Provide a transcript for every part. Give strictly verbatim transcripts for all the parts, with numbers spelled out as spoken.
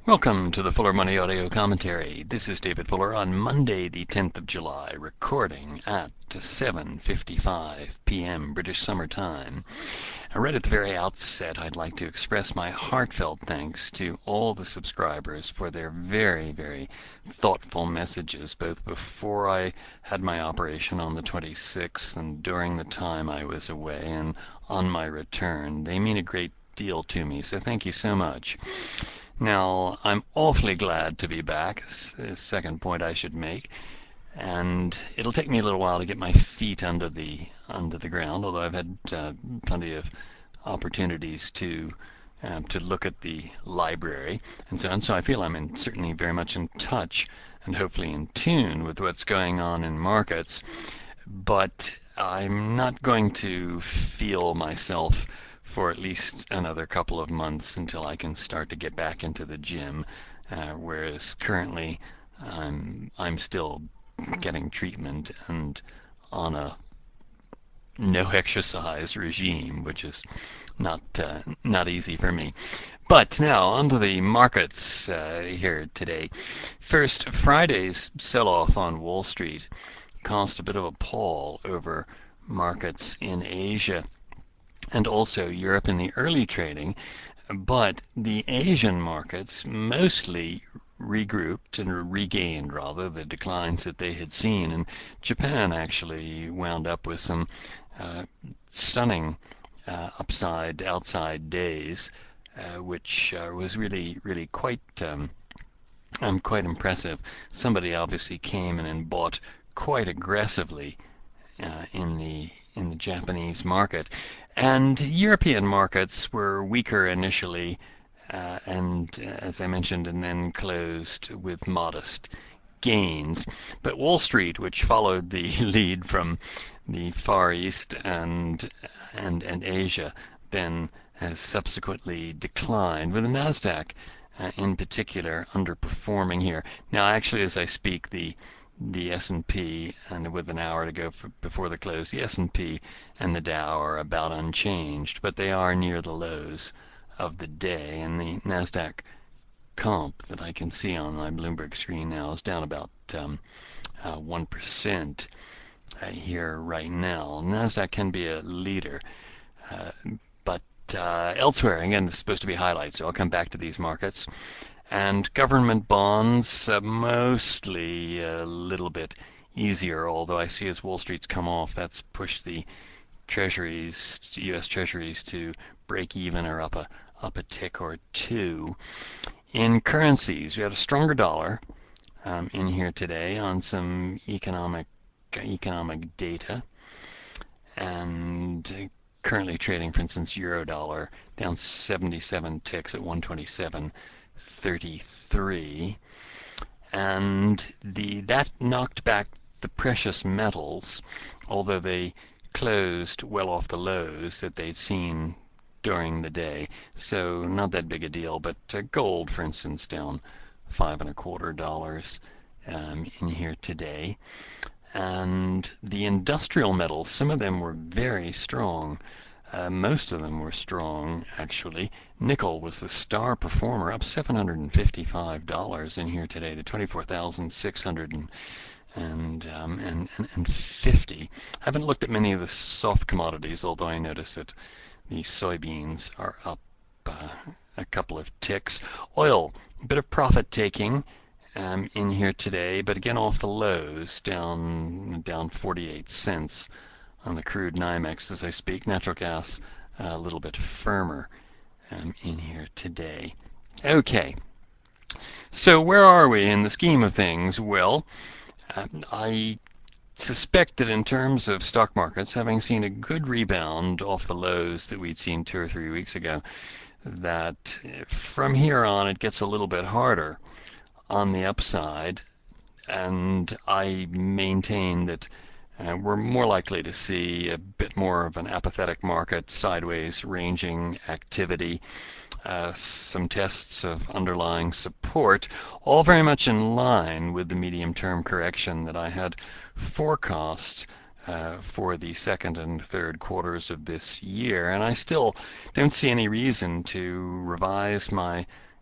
Welcome to the Fuller Money Audio Commentary. This is David Fuller on Monday, the tenth of July, recording at seven fifty-five p m British Summer Time. Right at the very outset, I'd like to express my heartfelt thanks to all the subscribers for their very, very thoughtful messages, both before I had my operation on the twenty-sixth and during the time I was away and on my return. They mean a great deal to me, so thank you so much. Now, I'm awfully glad to be back, a second point I should make, and it'll take me a little while to get my feet under the under the ground, although I've had uh, plenty of opportunities to um, to look at the library and so on, so I feel I'm in, certainly very much in touch and hopefully in tune with what's going on in markets, but I'm not going to feel myself for at least another couple of months until I can start to get back into the gym, uh, whereas currently I'm I'm still getting treatment and on a no exercise regime, which is not uh, not easy for me. But now onto the markets uh, here today. First, Friday's sell-off on Wall Street caused a bit of a pall over markets in Asia and also Europe in the early trading, but the Asian markets mostly regrouped and regained rather the declines that they had seen, and Japan actually wound up with some uh, stunning uh, upside outside days, uh, which uh, was really really quite um, um, quite impressive. Somebody obviously came in and bought quite aggressively uh, in the in the Japanese market. And European markets were weaker initially, uh, and uh, as I mentioned, and then closed with modest gains. But Wall Street, which followed the lead from the Far East and and and Asia, then has subsequently declined, with the Nasdaq uh, in particular underperforming here. Now, actually, as I speak, the the S and P, and with an hour to go for, before the close, the S and P and the Dow are about unchanged, but they are near the lows of the day, and the Nasdaq comp that I can see on my Bloomberg screen now is down about um, uh, one percent uh, here right now. Nasdaq can be a leader, uh, but uh, elsewhere, again, this is supposed to be highlights, so I'll come back to these markets. And government bonds, uh, mostly a little bit easier, although I see as Wall Street's come off, that's pushed the treasuries, U S treasuries, to break even or up a up a tick or two. In currencies, we had a stronger dollar um, in here today on some economic economic data, and currently trading, for instance, euro dollar down seventy-seven ticks at one twenty-seven thirty-three, and the that knocked back the precious metals, although they closed well off the lows that they'd seen during the day, so not that big a deal. But uh, gold, for instance, down five and a quarter dollars um, in here today, and the industrial metals, some of them were very strong. Uh, most of them were strong, actually. Nickel was the star performer, up seven hundred fifty-five dollars in here today to twenty-four thousand six hundred and, um, and, and, and fifty. I haven't looked at many of the soft commodities, although I noticed that the soybeans are up uh, a couple of ticks. Oil, a bit of profit taking um, in here today, but again off the lows, down down forty-eight cents. On the crude NYMEX as I speak. Natural gas uh, a little bit firmer um, in here today. Okay, so where are we in the scheme of things? Well, uh, I suspect that in terms of stock markets, having seen a good rebound off the lows that we'd seen two or three weeks ago, that from here on it gets a little bit harder on the upside, and I maintain that Uh, we're more likely to see a bit more of an apathetic market, sideways ranging activity, uh, some tests of underlying support, all very much in line with the medium-term correction that I had forecast uh, for the second and third quarters of this year. And I still don't see any reason to revise my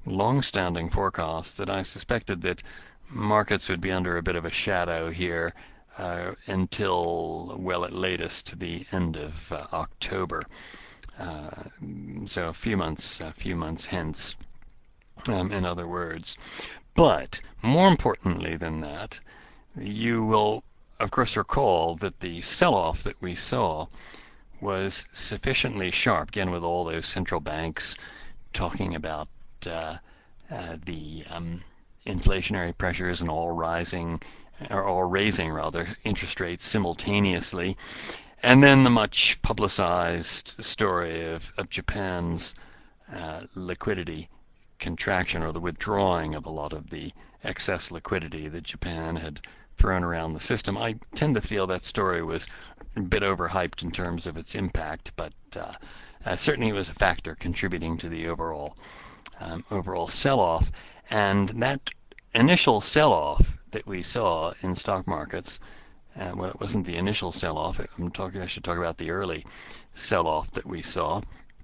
long-standing forecast that I suspected that markets would be under a bit of a shadow here uh, until, well, at latest, the end of uh, October. Uh, so a few months, a few months hence, um, in other words. But more importantly than that, you will, of course, recall that the sell-off that we saw was sufficiently sharp, again with all those central banks talking about uh, uh, the um, inflationary pressures and all rising, or all raising rather, interest rates simultaneously. And then the much publicized story of, of Japan's uh, liquidity contraction, or the withdrawing of a lot of the excess liquidity that Japan had thrown around the system. I tend to feel that story was a bit overhyped in terms of its impact, but uh, uh, certainly it was a factor contributing to the overall um, overall sell-off. And that initial sell-off that we saw in stock markets, uh, well, it wasn't the initial sell-off. I'm talking. I should talk about the early sell-off that we saw,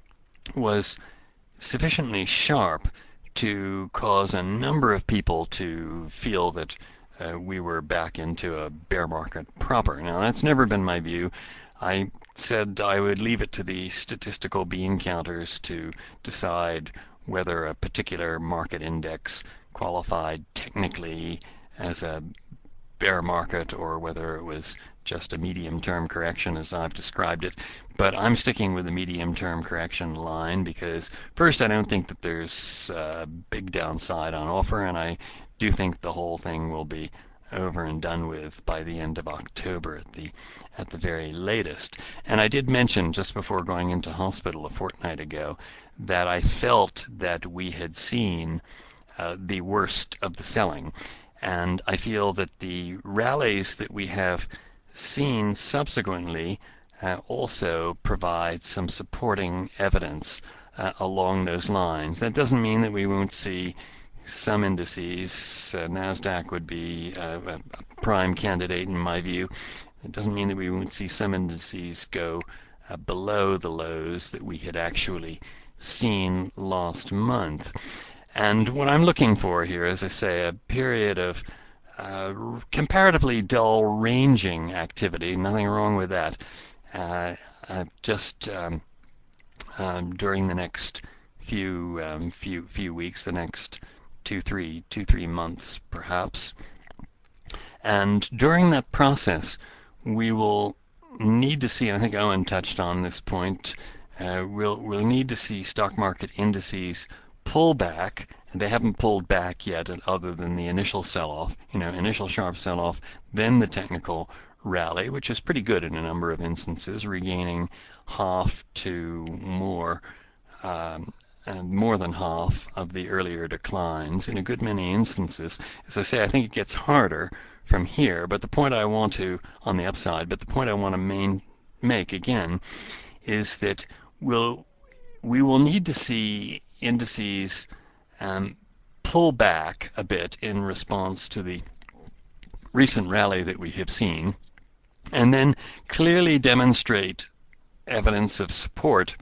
was sufficiently sharp to cause a number of people to feel that uh, we were back into a bear market proper. Now, that's never been my view. I said I would leave it to the statistical bean counters to decide whether a particular market index qualified technically as a bear market or whether it was just a medium-term correction as I've described it. But I'm sticking with the medium-term correction line because, first, I don't think that there's a big downside on offer, and I do think the whole thing will be over and done with by the end of October at the at the very latest. And I did mention just before going into hospital a fortnight ago that I felt that we had seen uh, the worst of the selling. And I feel that the rallies that we have seen subsequently uh, also provide some supporting evidence uh, along those lines. That doesn't mean that we won't see some indices. Uh, NASDAQ would be uh, a prime candidate in my view. It doesn't mean that we won't see some indices go uh, below the lows that we had actually seen last month. And what I'm looking for here, as I say, a period of uh, comparatively dull ranging activity. Nothing wrong with that. Uh, uh, just um, um, during the next few um, few few weeks, the next two three two three months perhaps. And during that process, we will need to see. And I think Owen touched on this point. Uh, we'll we'll need to see stock market indices pull back. They haven't pulled back yet other than the initial sell-off, you know, initial sharp sell-off, then the technical rally, which is pretty good in a number of instances, regaining half to more, um, and more than half of the earlier declines in a good many instances. As I say, I think it gets harder from here, but the point I want to, on the upside, but the point I want to main, make again is that we'll, we will need to see indices um, pull back a bit in response to the recent rally that we have seen, and then clearly demonstrate evidence of support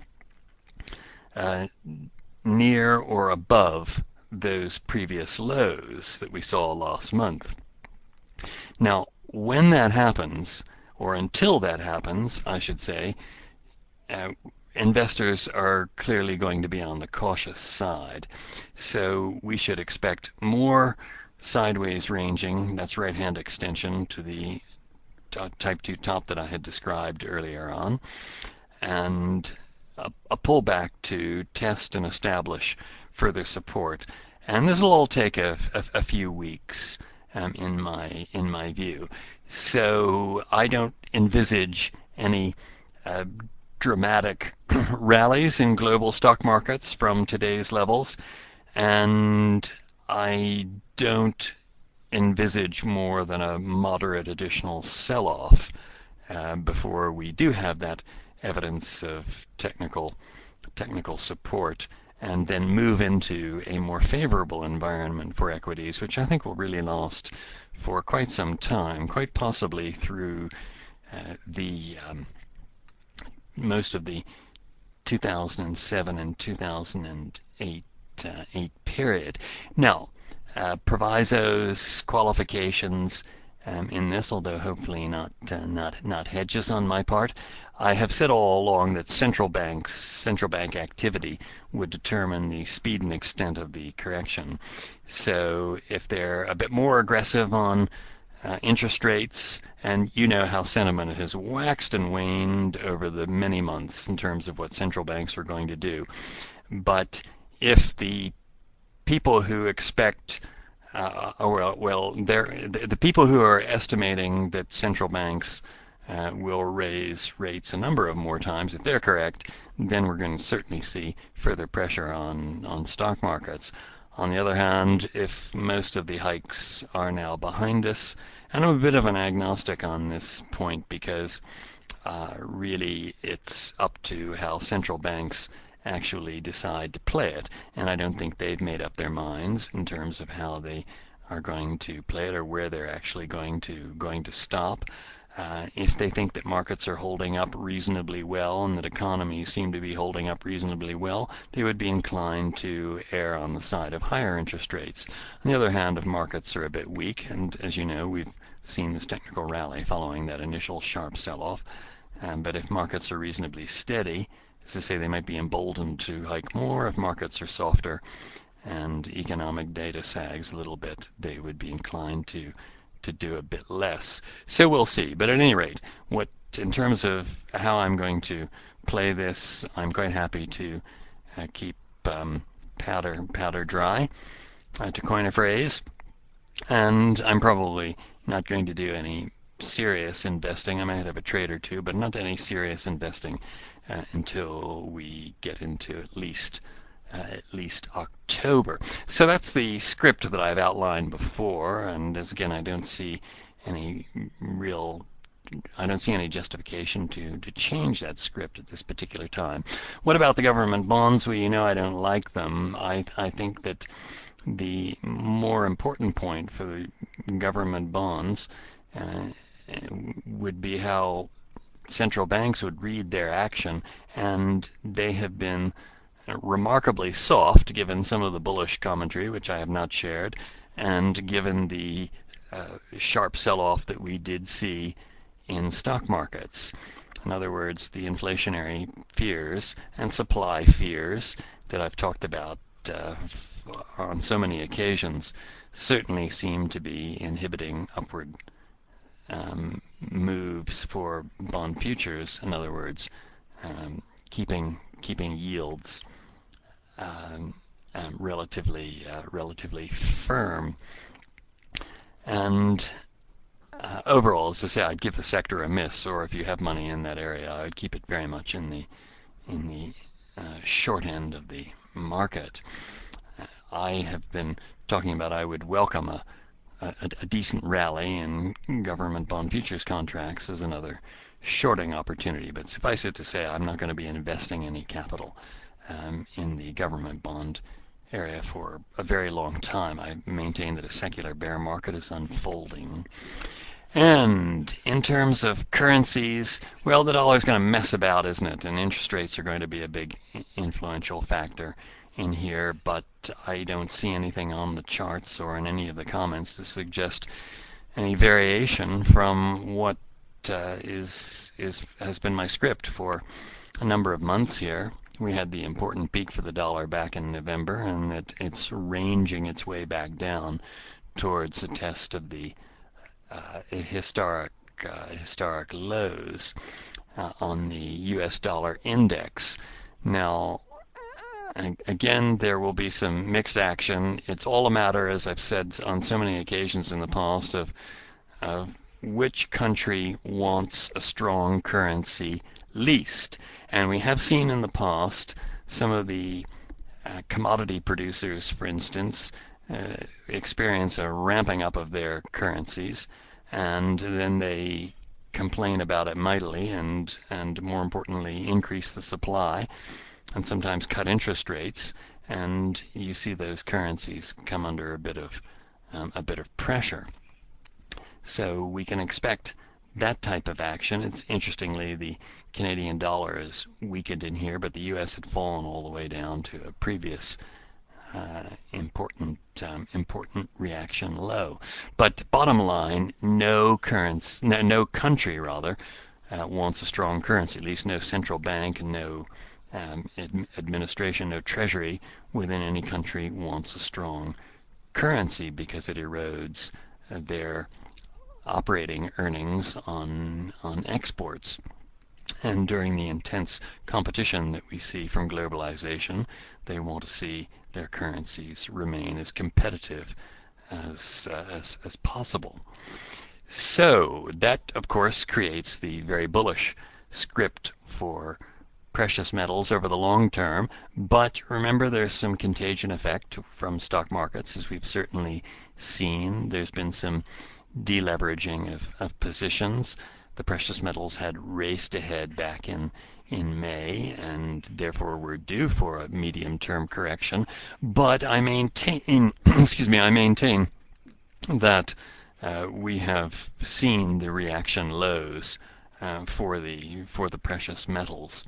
uh, near or above those previous lows that we saw last month. Now, when that happens, or until that happens, I should say, uh, investors are clearly going to be on the cautious side. So we should expect more sideways ranging, that's right hand extension to the type two top that I had described earlier on, and a, a pullback to test and establish further support. And this will all take a, a, a few weeks um, in my in my view. So I don't envisage any uh, dramatic rallies in global stock markets from today's levels, and I don't envisage more than a moderate additional sell-off uh, before we do have that evidence of technical technical support, and then move into a more favorable environment for equities, which I think will really last for quite some time, quite possibly through uh, the um, most of the two thousand seven and two thousand eight uh, eight period. Now, uh, provisos, qualifications um, in this, although hopefully not uh, not not hedges on my part. I have said all along that central banks, central bank activity would determine the speed and extent of the correction. So if they're a bit more aggressive on uh, interest rates, and you know how sentiment has waxed and waned over the many months in terms of what central banks are going to do. But if the people who expect uh, well, well, the, the people who are estimating that central banks uh, will raise rates a number of more times, if they're correct, then we're going to certainly see further pressure on, on stock markets. On the other hand, if most of the hikes are now behind us, and I'm a bit of an agnostic on this point because uh, really it's up to how central banks actually decide to play it, and I don't think they've made up their minds in terms of how they are going to play it or where they're actually going to going to stop. Uh, if they think that markets are holding up reasonably well and that economies seem to be holding up reasonably well, they would be inclined to err on the side of higher interest rates. On the other hand, if markets are a bit weak, and as you know, we've seen this technical rally following that initial sharp sell-off, um, but if markets are reasonably steady, as to say, they might be emboldened to hike more. If markets are softer and economic data sags a little bit, they would be inclined to to do a bit less. So we'll see. But at any rate, what in terms of how I'm going to play this, I'm quite happy to uh, keep um, powder powder dry, uh, to coin a phrase, and I'm probably not going to do any serious investing. I might have a trade or two, but not any serious investing uh, until we get into at least uh, at least October. So that's the script that I've outlined before, and as again, I don't see any real I don't see any justification to, to change that script at this particular time. What about the government bonds? Well, you know I don't like them. I, I think that the more important point for the government bonds uh, would be how central banks would read their action, and they have been remarkably soft given some of the bullish commentary, which I have not shared, and given the uh, sharp sell-off that we did see in stock markets. In other words, the inflationary fears and supply fears that I've talked about uh, on so many occasions certainly seem to be inhibiting upward um, moves for bond futures. In other words, um, keeping keeping yields um, um, relatively uh, relatively firm. And uh, overall, as I say, I'd give the sector a miss, or if you have money in that area, I'd keep it very much in the in the uh, short end of the market. Uh, I have been talking about I would welcome a, a, a decent rally in government bond futures contracts as another shorting opportunity, but suffice it to say, I'm not going to be investing any capital um, in the government bond area for a very long time. I maintain that a secular bear market is unfolding. And in terms of currencies, well, the dollar is going to mess about, isn't it? And interest rates are going to be a big influential factor in here, but I don't see anything on the charts or in any of the comments to suggest any variation from what uh, is is has been my script for a number of months here. We had the important peak for the dollar back in November, and it, it's ranging its way back down towards a test of the uh, historic uh, historic lows uh, on the U S dollar index. Now, again, there will be some mixed action. It's all a matter, as I've said on so many occasions in the past, of, of which country wants a strong currency least. And we have seen in the past some of the uh, commodity producers, for instance, uh, experience a ramping up of their currencies, and then they complain about it mightily, and, and more importantly, increase the supply, and sometimes cut interest rates, and you see those currencies come under a bit of um, a bit of pressure. So we can expect that type of action. It's interestingly, the Canadian dollar is weakened in here, but the U S had fallen all the way down to a previous uh, important um, important reaction low. But bottom line, no currency, no, no country rather uh, wants a strong currency. At least no central bank and no um, ad- administration, no treasury within any country wants a strong currency because it erodes uh, their operating earnings on on exports. And during the intense competition that we see from globalization, they want to see their currencies remain as competitive as, uh, as, as possible. So that, of course, creates the very bullish script for precious metals over the long term. But remember, there's some contagion effect from stock markets, as we've certainly seen. There's been some deleveraging of, of positions. The precious metals had raced ahead back in in May, and therefore were due for a medium-term correction. But I maintain, excuse me, I maintain that uh, we have seen the reaction lows uh, for the for the precious metals,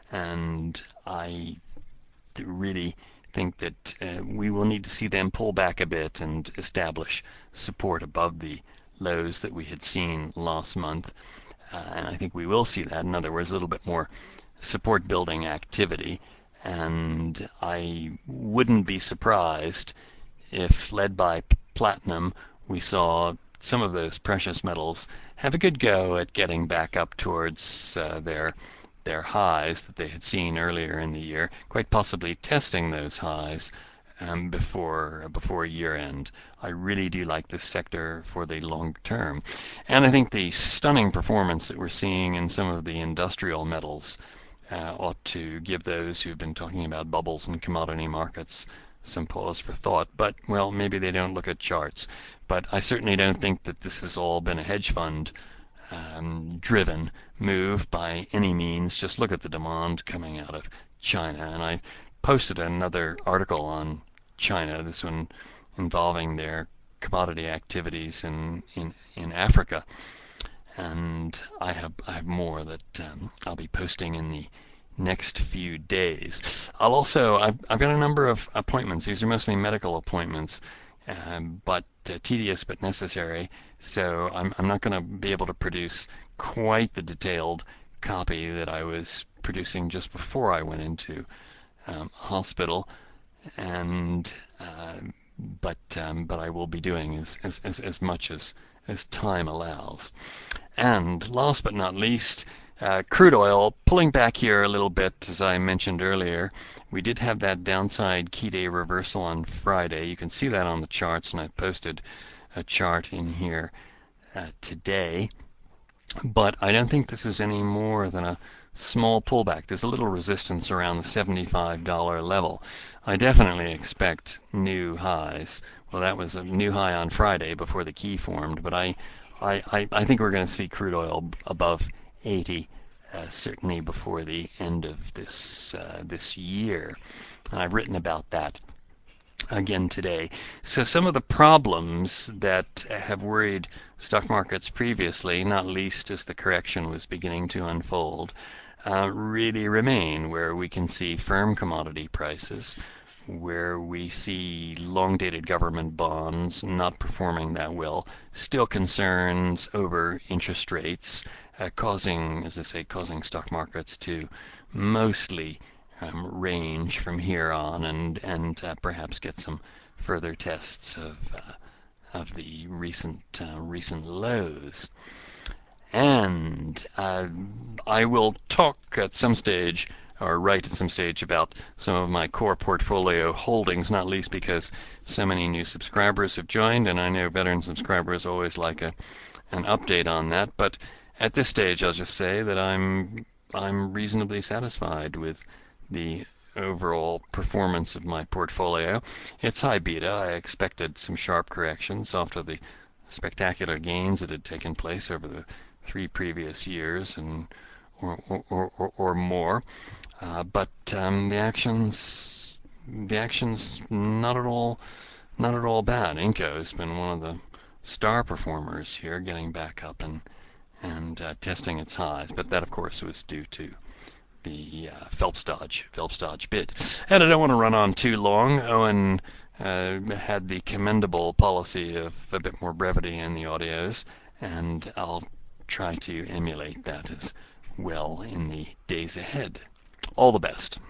and I really think that uh, we will need to see them pull back a bit and establish support above the lows that we had seen last month. Uh, and I think we will see that. In other words, a little bit more support building activity. And I wouldn't be surprised if, led by platinum, we saw some of those precious metals have a good go at getting back up towards uh, their their highs that they had seen earlier in the year, quite possibly testing those highs um, before before year end. I really do like this sector for the long term, and I think the stunning performance that we're seeing in some of the industrial metals uh, ought to give those who've been talking about bubbles in commodity markets some pause for thought. But well, maybe they don't look at charts. But I certainly don't think that this has all been a hedge fund um, driven move by any means. Just look at the demand coming out of China. And I posted another article on China, this one involving their commodity activities in, in, in Africa. And I have I have more that um, I'll be posting in the next few days. I'll also I've, I've got a number of appointments. These are mostly medical appointments, um, but uh, tedious but necessary. So I'm I'm not going to be able to produce quite the detailed copy that I was producing just before I went into um, hospital, and uh, but um, but I will be doing as as, as, as much as as time allows. And last but not least, uh, crude oil pulling back here a little bit, as I mentioned earlier. We did have that downside key day reversal on Friday. You can see that on the charts, and I posted a chart in here uh, today. But I don't think this is any more than a small pullback. There's a little resistance around the seventy-five dollar level. I definitely expect new highs. Well, that was a new high on Friday before the key formed, but I I, I, I think we're going to see crude oil above eighty, uh, certainly before the end of this uh, this year. And I've written about that again today. So some of the problems that have worried stock markets previously, not least as the correction was beginning to unfold, uh, really remain, where we can see firm commodity prices, where we see long-dated government bonds not performing that well, still concerns over interest rates, uh, causing, as I say, causing stock markets to mostly um, range from here on, and and uh, perhaps get some further tests of uh, of the recent uh, recent lows. And uh, I will talk at some stage, or write at some stage, about some of my core portfolio holdings, not least because so many new subscribers have joined, and I know veteran subscribers always like a an update on that. But at this stage, I'll just say that I'm I'm reasonably satisfied with the overall performance of my portfolio. It's high beta. I expected some sharp corrections after the spectacular gains that had taken place over the three previous years and or or, or, or more. Uh, but um, the actions the actions not at all not at all bad. Inco has been one of the star performers here, getting back up and and uh, testing its highs. But that, of course, was due to the uh, Phelps Dodge Phelps Dodge bit. And I don't want to run on too long. Owen uh, had the commendable policy of a bit more brevity in the audios, and I'll try to emulate that as well in the days ahead. All the best.